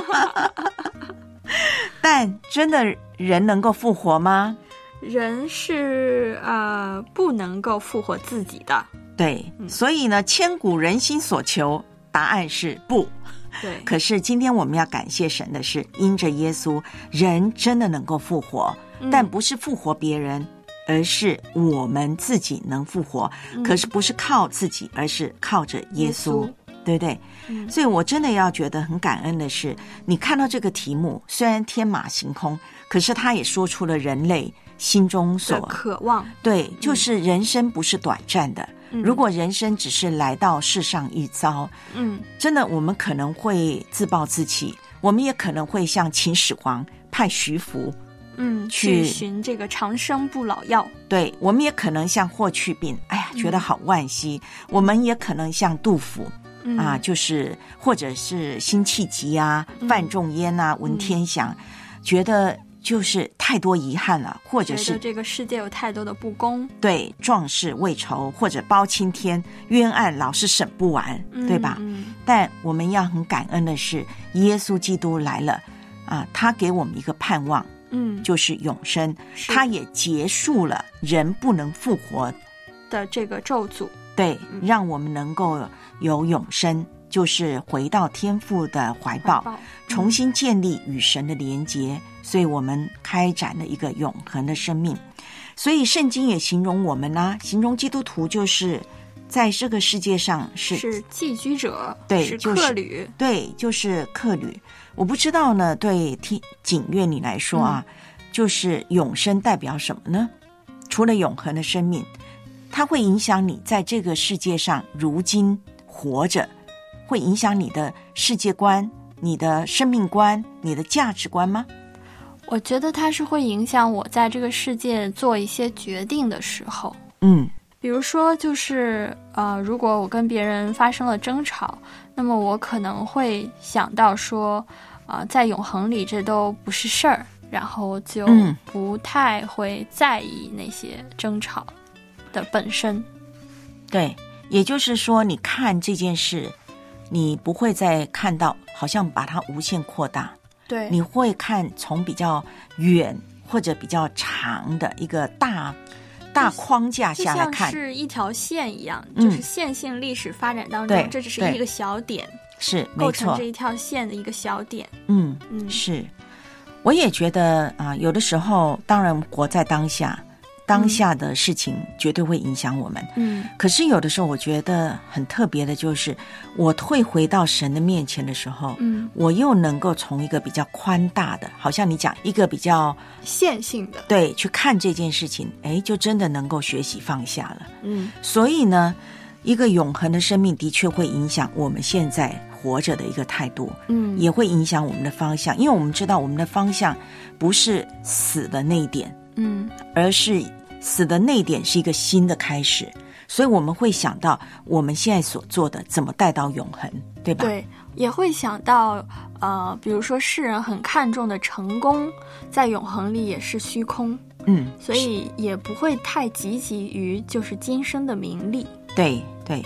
[SPEAKER 2] 但真的人能够复活吗？
[SPEAKER 3] 人是呃不能够复活自己的。
[SPEAKER 2] 对，
[SPEAKER 3] 嗯、
[SPEAKER 2] 所以呢，千古人心所求，答案是不。
[SPEAKER 3] 对，
[SPEAKER 2] 可是今天我们要感谢神的是，因着耶稣，人真的能够复活，
[SPEAKER 3] 嗯、
[SPEAKER 2] 但不是复活别人，而是我们自己能复活。
[SPEAKER 3] 嗯、
[SPEAKER 2] 可是不是靠自己，而是靠着耶稣，
[SPEAKER 3] 耶稣
[SPEAKER 2] 对不对？
[SPEAKER 3] 嗯、
[SPEAKER 2] 所以我真的要觉得很感恩的是，你看到这个题目，虽然天马行空，可是他也说出了人类心中所
[SPEAKER 3] 渴望。
[SPEAKER 2] 对，就是人生不是短暂的。
[SPEAKER 3] 嗯、
[SPEAKER 2] 如果人生只是来到世上一遭，
[SPEAKER 3] 嗯，
[SPEAKER 2] 真的我们可能会自暴自弃，我们也可能会像秦始皇派徐福，
[SPEAKER 3] 嗯，
[SPEAKER 2] 去
[SPEAKER 3] 去寻这个长生不老药。
[SPEAKER 2] 对，我们也可能像霍去病，哎呀，觉得好惋惜。嗯、我们也可能像杜甫。
[SPEAKER 3] 嗯、
[SPEAKER 8] 啊，就是或者是辛弃疾啊、范仲淹啊、文天祥，嗯、觉得就是太多遗憾了，或者是
[SPEAKER 3] 觉得这个世界有太多的不公，
[SPEAKER 2] 对，壮士未酬，或者包青天，冤案老是审不完，
[SPEAKER 3] 嗯、
[SPEAKER 2] 对吧？
[SPEAKER 3] 嗯、
[SPEAKER 2] 但我们要很感恩的是，耶稣基督来了啊，他给我们一个盼望，
[SPEAKER 3] 嗯，
[SPEAKER 2] 就是永生，他也结束了人不能复活
[SPEAKER 3] 的这个咒诅。
[SPEAKER 2] 对，让我们能够有永生，就是回到天父的怀抱，
[SPEAKER 3] 怀抱
[SPEAKER 2] 重新建立与神的连结，所以我们开展了一个永恒的生命。所以圣经也形容我们啊，形容基督徒就是在这个世界上是
[SPEAKER 3] 是寄居者，
[SPEAKER 2] 对，
[SPEAKER 3] 是
[SPEAKER 2] 就是
[SPEAKER 3] 客旅，
[SPEAKER 2] 对，就是客旅。我不知道呢，对听景岳你来说啊，嗯、就是永生代表什么呢？除了永恒的生命，它会影响你在这个世界上如今活着，会影响你的世界观、你的生命观、你的价值观吗？
[SPEAKER 3] 我觉得它是会影响我在这个世界做一些决定的时候。
[SPEAKER 2] 嗯，
[SPEAKER 3] 比如说就是呃，如果我跟别人发生了争吵，那么我可能会想到说啊、呃，在永恒里这都不是事儿，然后就不太会在意那些争吵的本身。
[SPEAKER 2] 对，也就是说你看这件事，你不会再看到好像把它无限扩大，
[SPEAKER 3] 对，
[SPEAKER 2] 你会看从比较远或者比较长的一个大大框架下来看，
[SPEAKER 3] 就像是一条线一样，
[SPEAKER 2] 嗯、
[SPEAKER 3] 就是线性历史发展当中，这只是一个小点，
[SPEAKER 2] 是
[SPEAKER 3] 构成这一条线的一个小点。
[SPEAKER 2] 嗯
[SPEAKER 3] 嗯，
[SPEAKER 2] 是，我也觉得啊，有的时候当然活在当下。当下的事情绝对会影响我们，
[SPEAKER 3] 嗯，
[SPEAKER 2] 可是有的时候我觉得很特别的就是，我退回到神的面前的时候，
[SPEAKER 3] 嗯，
[SPEAKER 2] 我又能够从一个比较宽大的，好像你讲一个比较
[SPEAKER 3] 线性的，
[SPEAKER 2] 对，去看这件事情，哎，就真的能够学习放下了，
[SPEAKER 3] 嗯，
[SPEAKER 2] 所以呢，一个永恒的生命的确会影响我们现在活着的一个态度，
[SPEAKER 3] 嗯，
[SPEAKER 2] 也会影响我们的方向，因为我们知道我们的方向不是死的那一点。
[SPEAKER 3] 嗯，
[SPEAKER 2] 而是死的那一点是一个新的开始，所以我们会想到我们现在所做的怎么带到永恒，对吧？
[SPEAKER 3] 对，也会想到呃，比如说世人很看重的成功，在永恒里也是虚空，
[SPEAKER 2] 嗯，
[SPEAKER 3] 所以也不会太积极于就是今生的名利。
[SPEAKER 2] 对对，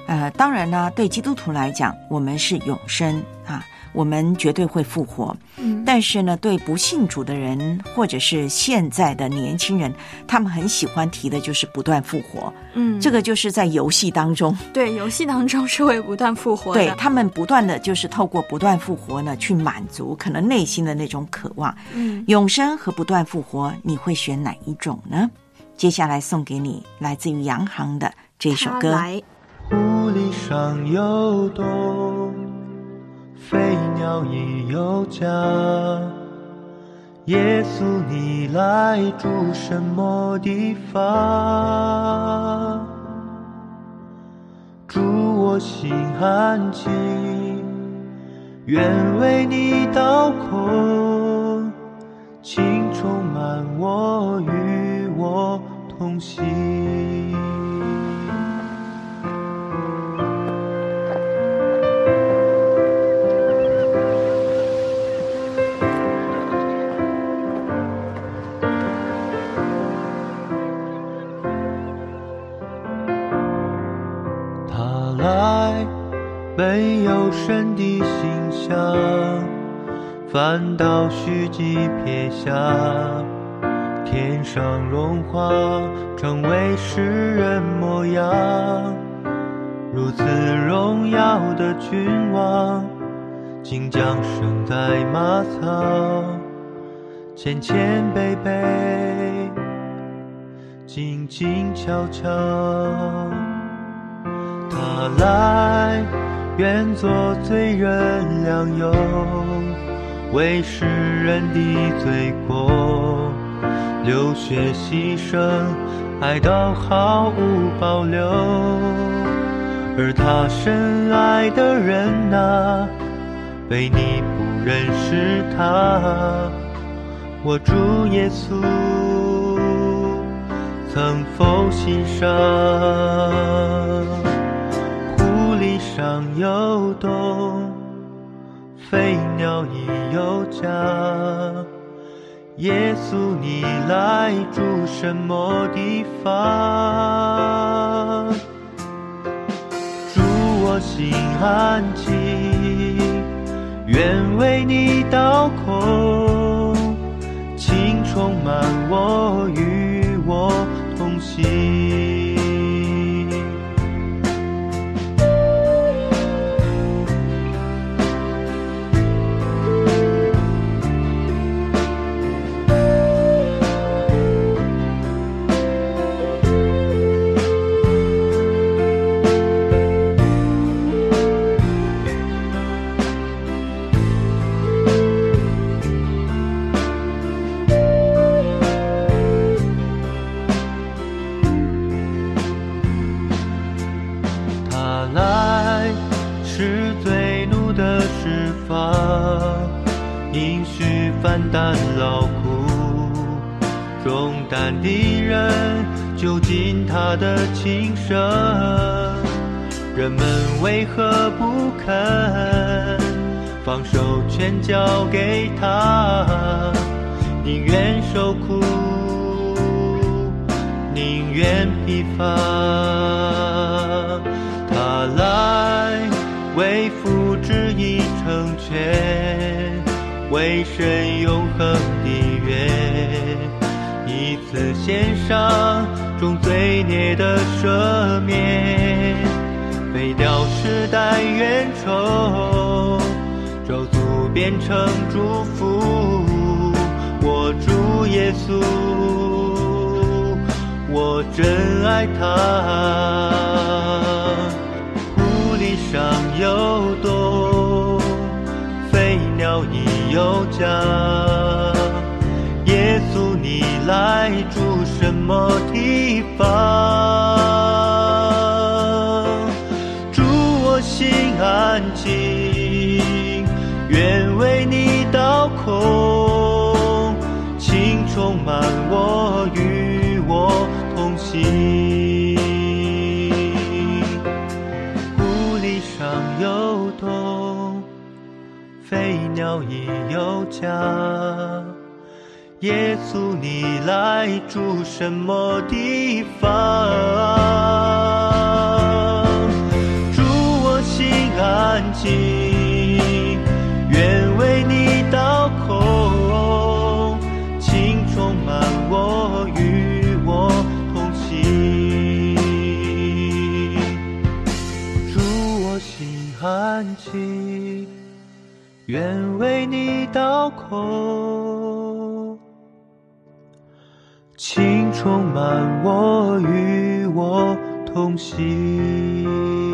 [SPEAKER 2] 呃，当然呢，对基督徒来讲，我们是永生啊，我们绝对会复活。嗯，但是呢，对不信主的人或者是现在的年轻人，他们很喜欢提的就是不断复活。嗯，这个就是在游戏当中，
[SPEAKER 3] 对，游戏当中是会不断复活的。
[SPEAKER 2] 对，他们不断的就是透过不断复活呢，去满足可能内心的那种渴望。嗯，永生和不断复活，你会选哪一种呢？接下来送给你来自于洋行的这首歌。
[SPEAKER 4] 湖里上游动，飞鸟已有家。耶稣你来住什么地方？主我心安静，愿为你倒空，请充满我，与我同行。没有神的形象，反倒虚己撇下，天上荣华成为世人模样。如此荣耀的君王，竟降生在马槽，谦谦卑卑，静静悄悄。他来愿做罪人良友，为世人的罪过流血牺牲，爱到毫无保留。而他深爱的人啊，被你不认识他。我主耶稣曾否欣赏？上游动，飞鸟已有家。耶稣你来住什么地方？主我心安静，愿为你倒空，请充满我，与我同行。担劳苦重担的人，就近他的轻声。人们为何不肯放手全交给他？宁愿受苦，宁愿疲乏。他来为父旨意成全，为神永恒的约，一次献上众罪孽的赦免，废掉世代冤仇，咒诅变成祝福。我主耶稣，我真爱他。湖里上游动，飞鸟已有家。耶稣你来住什么地方？主我心安静，愿为你倒空，请充满我，与我同行。湖里上游动，飞鸟已有家。耶稣你来住什么地方？ 安静，愿为你倒空，情充满我，与我同行。祝我心安静，愿为你倒空，情充满我，与我同行。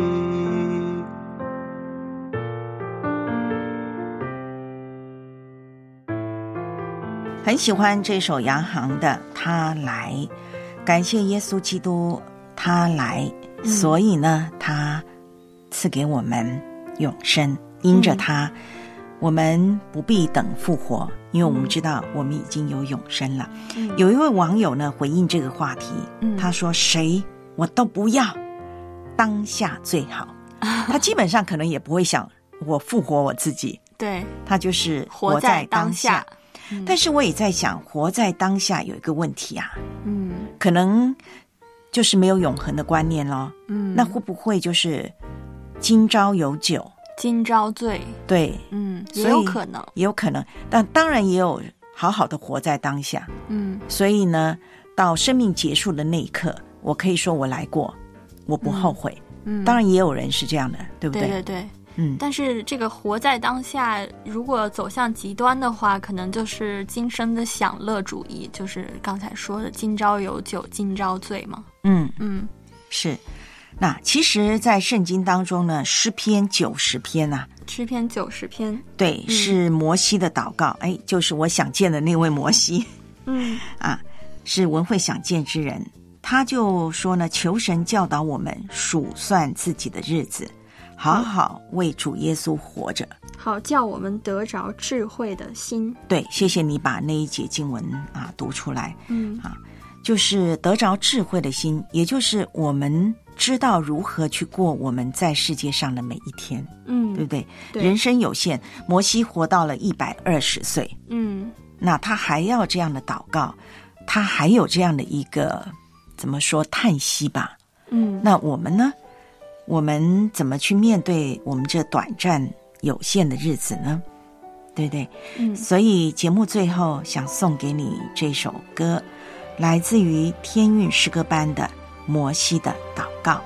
[SPEAKER 2] 很喜欢这首杨航的《他来》，感谢耶稣基督，他来，嗯、所以呢，他赐给我们永生，因着他。嗯我们不必等复活，因为我们知道我们已经有永生了。嗯、有一位网友呢回应这个话题，嗯、他说谁我都不要，当下最好。他基本上可能也不会想我复活我自己，
[SPEAKER 3] 对，
[SPEAKER 2] 他就是活在当下。
[SPEAKER 3] 活在当下嗯、
[SPEAKER 2] 但是我也在想，活在当下有一个问题啊，
[SPEAKER 3] 嗯，
[SPEAKER 2] 可能就是没有永恒的观念咯。
[SPEAKER 3] 嗯，
[SPEAKER 2] 那会不会就是今朝有酒
[SPEAKER 3] 今朝醉？
[SPEAKER 2] 对，
[SPEAKER 3] 嗯，也有可能，
[SPEAKER 2] 也有可能，但当然也有好好的活在当下。
[SPEAKER 3] 嗯，
[SPEAKER 2] 所以呢，到生命结束的那一刻，我可以说我来过，我不后悔。
[SPEAKER 3] 嗯，
[SPEAKER 2] 当然也有人是这样的，对不对？
[SPEAKER 3] 对对对，
[SPEAKER 2] 嗯。
[SPEAKER 3] 但是这个活在当下，如果走向极端的话，可能就是今生的享乐主义，就是刚才说的今朝有酒今朝醉嘛。
[SPEAKER 2] 嗯
[SPEAKER 3] 嗯，
[SPEAKER 2] 是。那其实在圣经当中呢，诗篇九十篇啊，
[SPEAKER 3] 诗篇九十篇，
[SPEAKER 2] 对，
[SPEAKER 3] 嗯、
[SPEAKER 2] 是摩西的祷告，哎，就是我想见的那位摩西，
[SPEAKER 3] 嗯
[SPEAKER 2] 啊，是文慧想见之人，他就说呢，求神教导我们数算自己的日子，好好为主耶稣活着，
[SPEAKER 3] 好叫我们得着智慧的心。
[SPEAKER 2] 对，谢谢你把那一节经文啊读出来，
[SPEAKER 3] 嗯
[SPEAKER 2] 啊，就是得着智慧的心，也就是我们知道如何去过我们在世界上的每一天，
[SPEAKER 3] 嗯，
[SPEAKER 2] 对不对？
[SPEAKER 3] 对，
[SPEAKER 2] 人生有限，摩西活到了一百二十岁，
[SPEAKER 3] 嗯，
[SPEAKER 2] 那他还要这样的祷告，他还有这样的一个怎么说叹息吧？
[SPEAKER 3] 嗯，
[SPEAKER 2] 那我们呢？我们怎么去面对我们这短暂有限的日子呢？对不对？
[SPEAKER 3] 嗯，
[SPEAKER 2] 所以节目最后想送给你这首歌，来自于天韵诗歌班的摩西的祷告。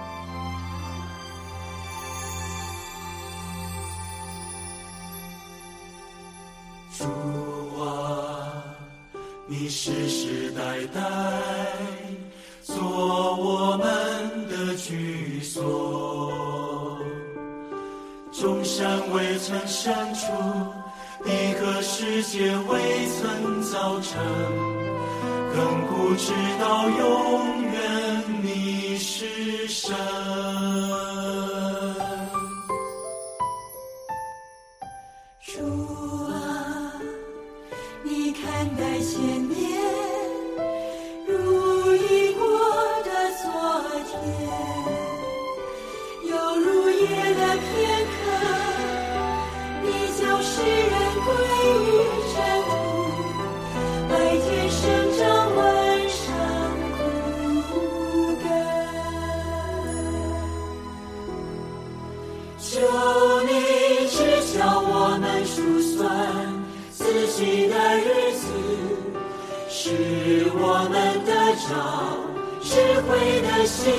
[SPEAKER 4] 主啊，你世世代代做我们的居所，众山未曾生出，地和世界未曾造成，亘古直到永远你是神。
[SPEAKER 7] 主啊，你看待前面如已过的昨天，犹如夜的片刻，你叫世人归于尘土，白天生长晚上枯干。求你指教我们数算自己的日子，使我们得着智慧的心，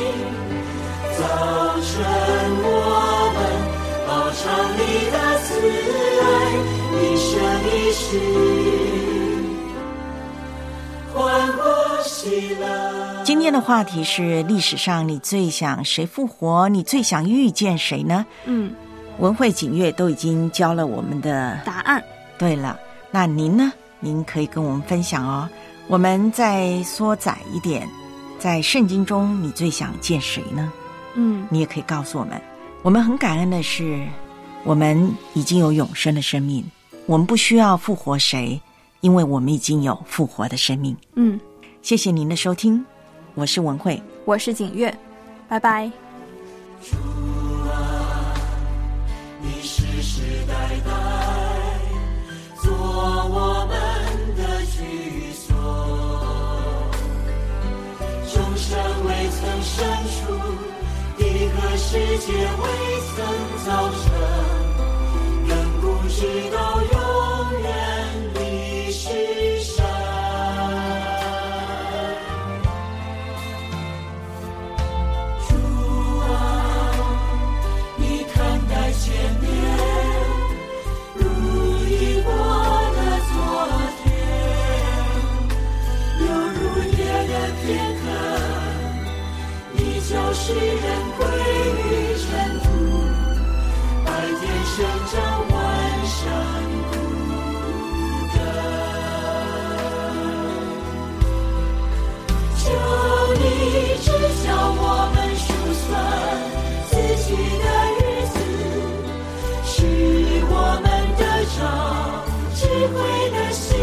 [SPEAKER 7] 早晨我们饱尝你的慈爱，一生一世欢呼喜乐。
[SPEAKER 2] 今天的话题是历史上你最想谁复活，你最想遇见谁呢？
[SPEAKER 3] 嗯，
[SPEAKER 2] 文慧景月都已经教了我们的
[SPEAKER 3] 答案。
[SPEAKER 2] 对了，那您呢？您可以跟我们分享哦。我们再缩窄一点，在圣经中你最想见谁呢？
[SPEAKER 3] 嗯，
[SPEAKER 2] 你也可以告诉我们。我们很感恩的是，我们已经有永生的生命，我们不需要复活谁，因为我们已经有复活的生命。
[SPEAKER 3] 嗯，
[SPEAKER 2] 谢谢您的收听，我是文慧，
[SPEAKER 3] 我是景月，拜拜。
[SPEAKER 4] 主啊，你世世代代做我们的居所，众山未曾生出，地和世界未曾造
[SPEAKER 9] 生长万山谷歌。求你知晓我们数算自己的日子，使我们得着智慧的心。